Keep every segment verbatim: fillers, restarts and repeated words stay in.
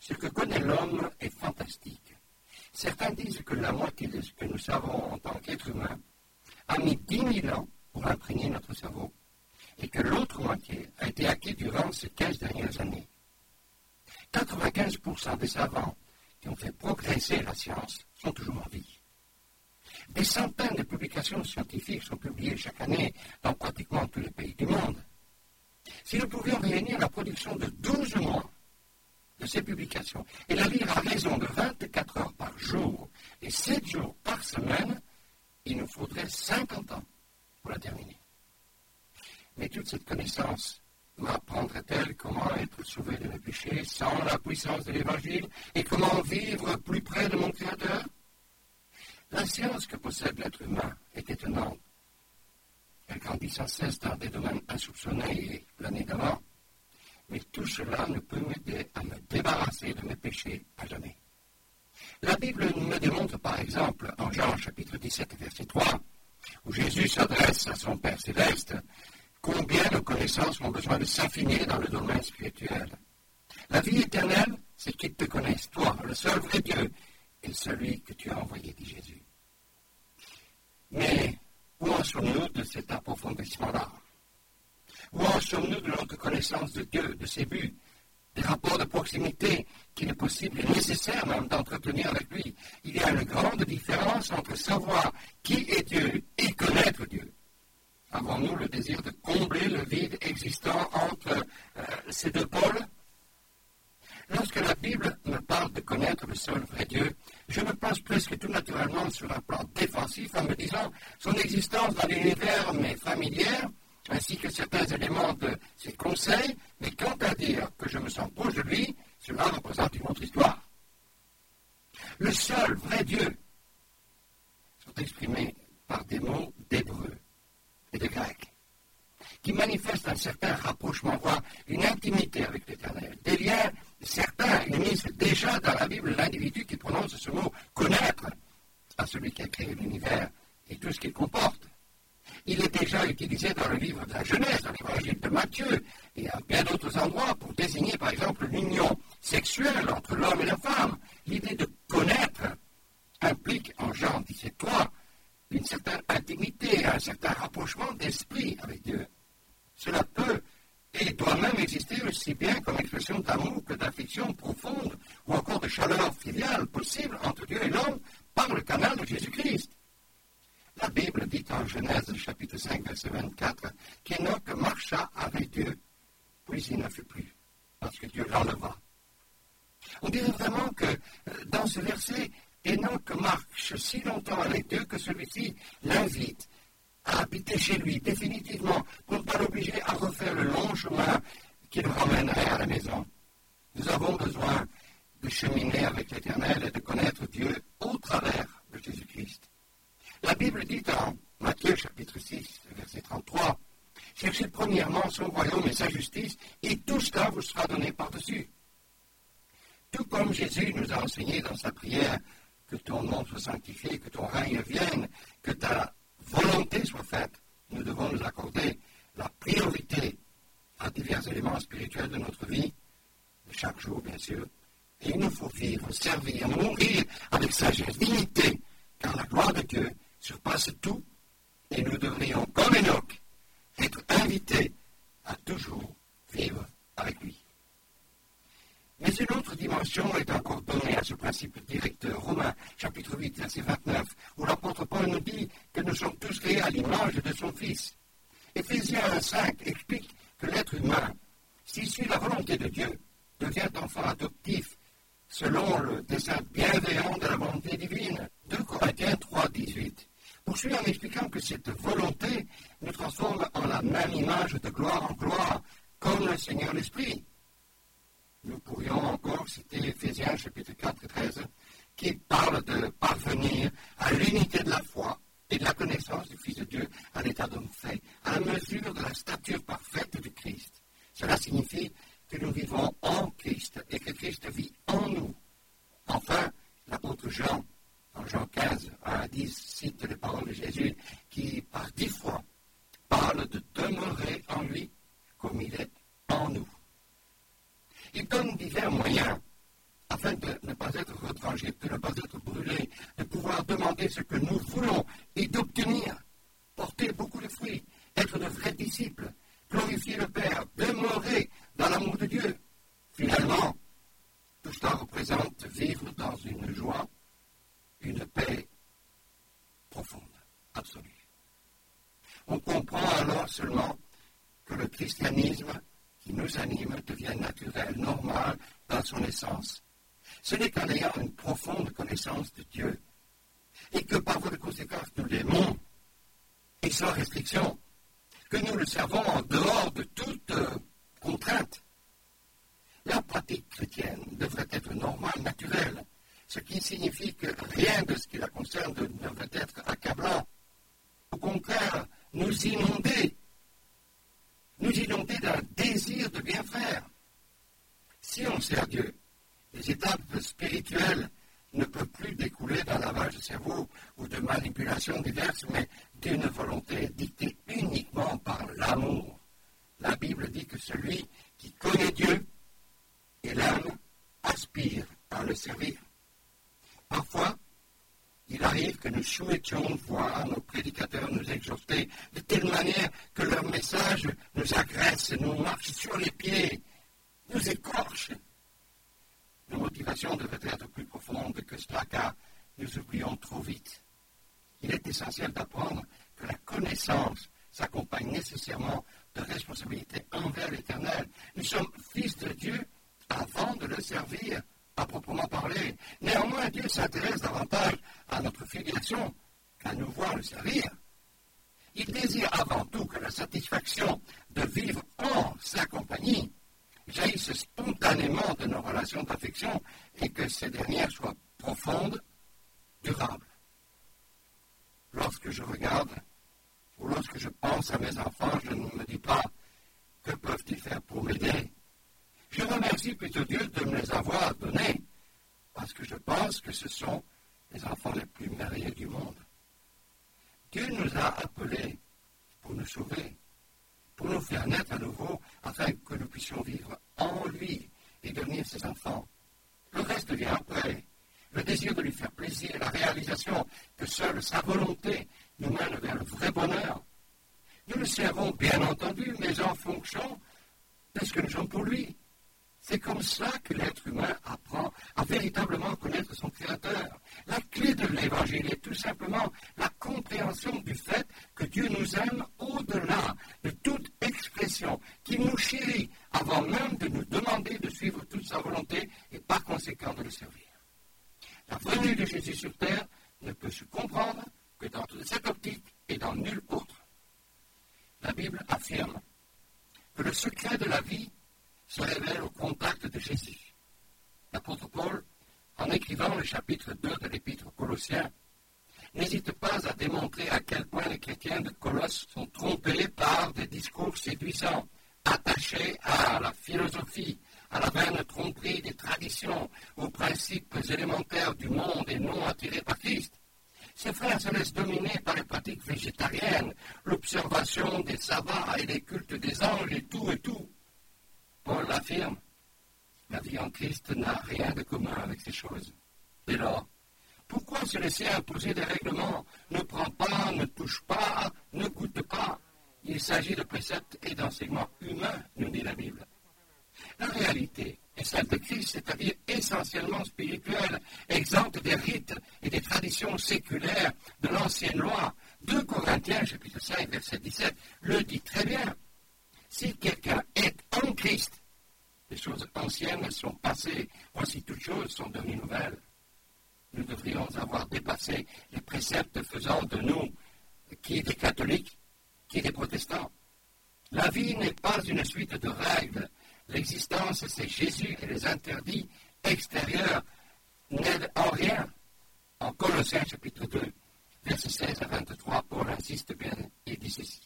Ce que connaît l'homme est fantastique. Certains disent que la moitié de ce que nous savons en tant qu'être humain a mis dix mille ans pour imprégner notre cerveau et que l'autre moitié a été acquise durant ces quinze dernières années. quatre-vingt-quinze pour cent des savants qui ont fait progresser la science sont toujours en vie. Des centaines de publications scientifiques sont publiées chaque année dans pratiquement tous les pays du monde. Si nous pouvions réunir la production de douze mois de ces publications et la lire à raison de vingt-quatre heures par jour et sept jours par semaine, il nous faudrait cinquante ans pour la terminer. Mais toute cette connaissance m'apprendrait-elle comment être sauvé de mes péchés sans la puissance de l'Évangile et comment vivre plus près de mon Créateur? La science que possède l'être humain est étonnante. Elle grandit sans cesse dans des domaines insoupçonnés l'année d'avant. Mais tout cela ne peut m'aider à me débarrasser de mes péchés à jamais. La Bible me démontre par exemple, en Jean chapitre dix-sept, verset trois, où Jésus s'adresse à son Père céleste, combien nos connaissances ont besoin de s'affiner dans le domaine spirituel. La vie éternelle, c'est qu'ils te connaissent, toi, le seul vrai Dieu, et celui que tu as envoyé, dit Jésus. Mais où en sommes-nous de cet approfondissement-là? Où en sommes-nous de notre connaissance de Dieu, de ses buts, des rapports de proximité qu'il est possible et nécessaire même d'entretenir avec lui? Il y a une grande différence entre savoir qui est Dieu et connaître Dieu. Avons-nous le désir de combler le vide existant entre euh, ces deux pôles? Lorsque la Bible me parle de connaître le seul vrai Dieu, je me place presque tout naturellement sur un plan défensif en me disant son existence dans l'univers m'est familière, ainsi que certains éléments de ses conseils, mais quant à dire que je me sens proche de lui, cela représente une autre histoire. Le seul vrai Dieu sont exprimés par des mots d'hébreu et de grec, qui manifestent un certain rapprochement, voire une intimité avec l'Éternel. Des liens, certains unissent déjà dans la Bible l'individu qui prononce ce mot « connaître » à celui qui a créé l'univers et tout ce qu'il comporte. Il est déjà utilisé dans le livre de la Genèse, dans l'évangile de Matthieu, et à bien d'autres endroits pour désigner par exemple l'union sexuelle entre l'homme et la femme. L'idée de connaître implique en Jean dix-sept trois une certaine intimité, un certain rapprochement d'esprit avec Dieu. Cela peut et doit même exister aussi bien comme expression d'amour que d'affection profonde ou encore de chaleur filiale possible entre Dieu et l'homme par le canal de Jésus-Christ. La Bible dit en Genèse chapitre cinq, verset vingt-quatre, qu'Enoch marcha avec Dieu, puis il ne fut plus, parce que Dieu l'enleva. On dirait vraiment que dans ce verset, Enoch marche si longtemps avec Dieu que celui-ci l'invite à habiter chez lui définitivement pour ne pas l'obliger à refaire le long chemin qui le ramènerait à la maison. Nous avons besoin de cheminer avec l'Éternel et de connaître Dieu au travers de Jésus-Christ. La Bible dit en Matthieu chapitre six, verset trente-trois, « Cherchez premièrement son royaume et sa justice, et tout cela vous sera donné par-dessus. » Tout comme Jésus nous a enseigné dans sa prière, que ton nom soit sanctifié, que ton règne vienne, que ta volonté soit faite, nous devons nous accorder la priorité à divers éléments spirituels de notre vie, de chaque jour bien sûr, et il nous faut vivre, servir, mourir avec sagesse, dignité, car la gloire de Dieu surpasse tout, et nous devrions, comme Enoch, être invités à toujours vivre avec lui. Mais une autre dimension est encore donnée à ce principe directeur. Romains, chapitre huit, verset vingt-neuf, où l'apôtre Paul nous dit que nous sommes tous créés à l'image de son Fils. Éphésiens un, cinq explique que l'être humain, s'il suit la volonté de Dieu, devient enfant adoptif, selon le dessein bienveillant de la volonté divine. deux Corinthiens trois, dix-huit. Poursuit en expliquant que cette volonté nous transforme en la même image de gloire en gloire, comme le Seigneur l'Esprit. Nous pourrions encore citer Éphésiens chapitre quatre, treize, qui parle de parvenir à l'unité de la foi et de la connaissance du Fils de Dieu à l'état d'homme fait, à la mesure de la stature parfaite du Christ. Cela signifie que nous vivons en Christ et que Christ vit en nous. Enfin, l'apôtre Jean, en Jean quinze, un à dix, cite les paroles de Jésus qui, par dix fois, parle de demeurer en lui comme il est en nous. Il donne divers moyens manger, de ne pas être brûlé, de pouvoir demander ce que nous voulons et d'obtenir, porter beaucoup de fruits, être de vrais disciples, glorifier le Père, demeurer dans l'amour de Dieu. Finalement, tout cela représente vivre dans une joie, une paix profonde, absolue. On comprend alors seulement que le christianisme qui nous anime devient naturel, normal dans son essence. Ce n'est qu'en ayant une profonde connaissance de Dieu et que par voie de conséquence nous l'aimons et sans restriction, que nous le servons en dehors de toute euh, contrainte. La pratique chrétienne devrait être normale, naturelle, ce qui signifie que rien de ce qui la concerne ne devrait être accablant. Au contraire, nous inonder, nous inonder d'un désir de bien faire. Si on sert Dieu, les étapes spirituelles ne peuvent plus découler d'un lavage de cerveau ou de manipulations diverses, mais d'une volonté dictée uniquement par l'amour. La Bible dit que celui qui connaît Dieu et l'âme aspire à le servir. Parfois, il arrive que nous souhaitions voir nos prédicateurs nous exhorter de telle manière que leur message nous agresse, nous marche sur les pieds, nous écorche. Nos motivations devraient être plus profondes que cela, car nous oublions trop vite. Il est essentiel d'apprendre que la connaissance s'accompagne nécessairement de responsabilités envers l'Éternel. Nous sommes fils de Dieu avant de le servir, à proprement parler. Néanmoins, Dieu s'intéresse davantage à notre filiation qu'à nous voir le servir. Il désire avant tout que la satisfaction de vivre en sa compagnie jaillisse spontanément de nos relations d'affection et que ces dernières soient profondes, durables. Lorsque je regarde ou lorsque je pense à mes enfants, je ne me dis pas « que peuvent-ils faire pour m'aider ?» Je remercie plutôt Dieu de me les avoir donnés, parce que je pense que ce sont les enfants les plus merveilleux du monde. Dieu nous a appelés pour nous sauver, pour nous faire naître à nouveau, afin que nous puissions vivre en lui et devenir ses enfants. Le reste vient après. Le désir de lui faire plaisir, la réalisation que seule sa volonté nous mène vers le vrai bonheur. Nous le servons bien entendu, mais en fonction de ce que nous sommes pour lui. C'est comme ça que l'être humain apprend à véritablement connaître son Créateur. La clé de l'Évangile est tout simplement la compréhension du fait que Dieu nous aime au-delà de toute expression, qu'il nous chérit avant même de nous demander de suivre toute sa volonté et par conséquent de le servir. La venue de Jésus sur terre ne peut se comprendre que dans cette optique et dans nulle autre. La Bible affirme que le secret de la vie se révèle au contact de Jésus. L'apôtre Paul, en écrivant le chapitre deux de l'Épître aux Colossiens, n'hésite pas à démontrer à quel point les chrétiens de Colosse sont trompés par des discours séduisants, attachés à la philosophie, à la vaine tromperie des traditions, aux principes élémentaires du monde et non attirés par Christ. Ces frères se laissent dominer par les pratiques végétariennes, l'observation des sabbats et les cultes des anges et tout et tout. Paul affirme, la vie en Christ n'a rien de commun avec ces choses. Dès lors, pourquoi se laisser imposer des règlements? Ne prends pas, ne touche pas, ne goûte pas. Il s'agit de préceptes et d'enseignements humains, nous dit la Bible. La réalité est celle de Christ, c'est-à-dire essentiellement spirituelle, exempte des rites et des traditions séculaires de l'ancienne loi. deux Corinthiens, chapitre cinq, verset dix-sept, le dit très bien. Si quelqu'un est en Christ, les choses anciennes sont passées, voici toutes choses sont devenues nouvelles. Nous devrions avoir dépassé les préceptes faisant de nous qui des catholiques, qui des protestants. La vie n'est pas une suite de règles. L'existence, c'est Jésus et les interdits extérieurs n'aident en rien. En Colossiens chapitre deux, versets seize à vingt-trois, Paul insiste bien et dit ceci.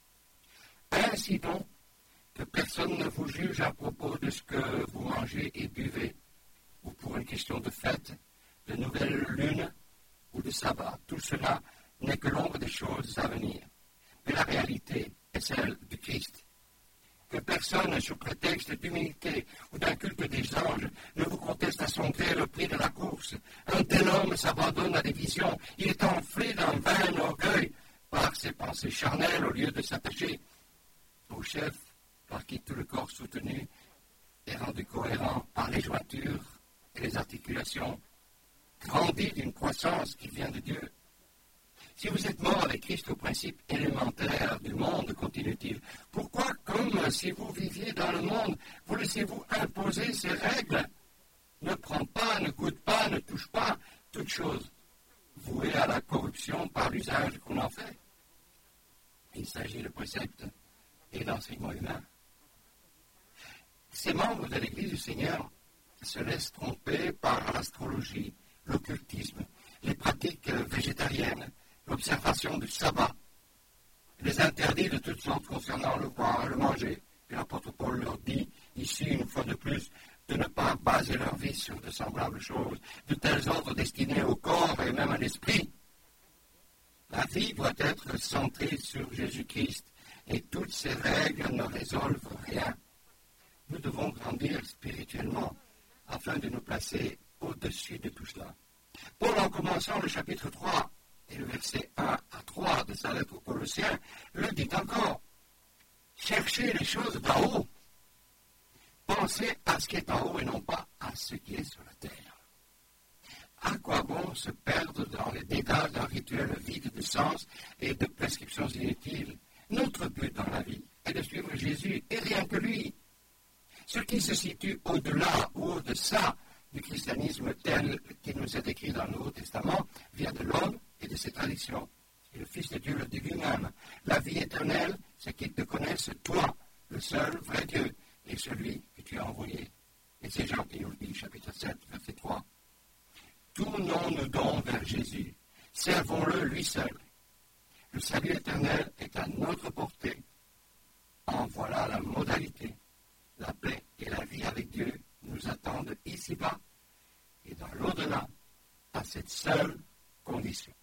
Ainsi donc, que personne ne vous juge à propos de ce que vous mangez et buvez, ou pour une question de fête, de nouvelle lune ou de sabbat. Tout cela n'est que l'ombre des choses à venir. Mais la réalité est celle du Christ. Que personne, sous prétexte d'humilité ou d'un culte des anges, ne vous conteste à son gré le prix de la course, ambition. Il est enflé d'un vain orgueil par ses pensées charnelles au lieu de s'attacher au chef par qui tout le corps soutenu est rendu cohérent par les jointures et les articulations, grandit d'une croissance qui vient de Dieu. Si vous êtes mort avec Christ au principe élémentaire du monde, continue-t-il, pourquoi, comme si vous viviez dans le monde, vous laissez-vous imposer ces règles? Ne prends pas, ne goûte pas, ne touche pas, toute chose vouée à la corruption par l'usage qu'on en fait. Il s'agit de préceptes et d'enseignements humains. Ces membres de l'Église du Seigneur se laissent tromper par l'astrologie, l'occultisme, les pratiques végétariennes, l'observation du sabbat, les interdits de toutes sortes concernant le boire, le manger. Et l'apôtre Paul leur dit, ici une fois de plus, de ne pas baser leur vie sur de semblables choses, de tels ordres destinés au corps et même à l'esprit. La vie doit être centrée sur Jésus-Christ, et toutes ces règles ne résolvent rien. Nous devons grandir spirituellement afin de nous placer au-dessus de tout cela. Paul, en commençant le chapitre trois et le verset un à trois de sa lettre aux Colossiens, le dit encore. Cherchez les choses d'en haut. Pensez à ce qui est en haut et non pas à ce qui est sur la terre. À quoi bon se perdre dans les détails d'un rituel vide de sens et de prescriptions inutiles? Notre but dans la vie est de suivre Jésus et rien que lui. Ce qui se situe au-delà ou au-deçà du christianisme tel qu'il nous est écrit dans le Nouveau Testament vient de l'homme et de ses traditions. Et le Fils de Dieu le dit lui-même. La vie éternelle, c'est qu'ils te connaissent, toi, le seul vrai Dieu, et celui que tu as envoyé. Et c'est Jean qui nous le dit, chapitre sept, verset trois. Tournons-nous donc vers Jésus. Servons-le lui seul. Le salut éternel est à notre portée. En voilà la modalité. La paix et la vie avec Dieu nous attendent ici-bas et dans l'au-delà, à cette seule condition.